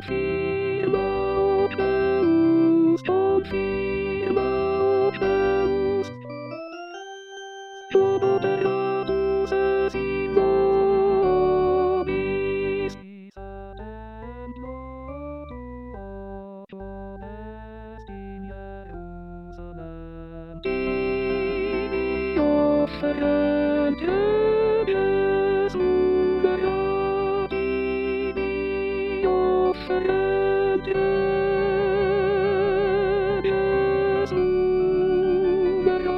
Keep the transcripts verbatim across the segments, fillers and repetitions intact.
Confirma opens, confirma opens. Proboterabus es in vobis. Adent moduo est in Jerusalem. Divi offerent Jesum mea, divi offerent Jesum mea.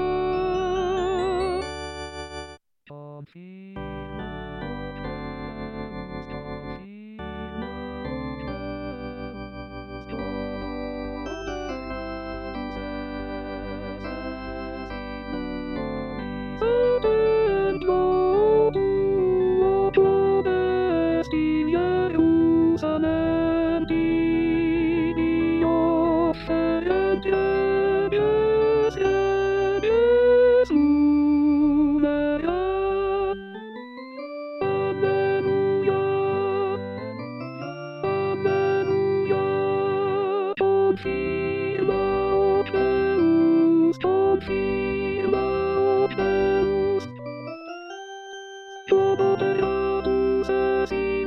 Confirma opens, confirma opens. Proboterabus es in vobis. Adent moduo est in Jerusalem. Divi offerent Jesum mea. Alleluia, alleluia. Confirma opens, confirma opens. Proboterabus es in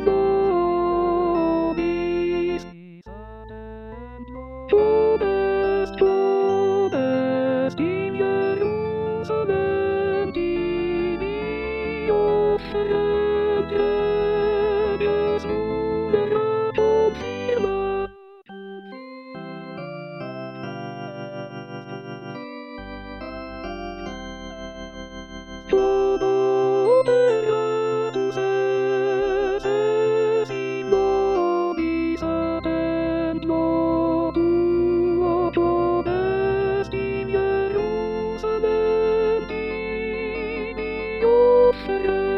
vobis. Adent probest, probest in Jerusalem. Divi offerent Jesum mea. Confirma. Proboterabus es in vobis. Adent moduo est in Jerusalem. Divi offerent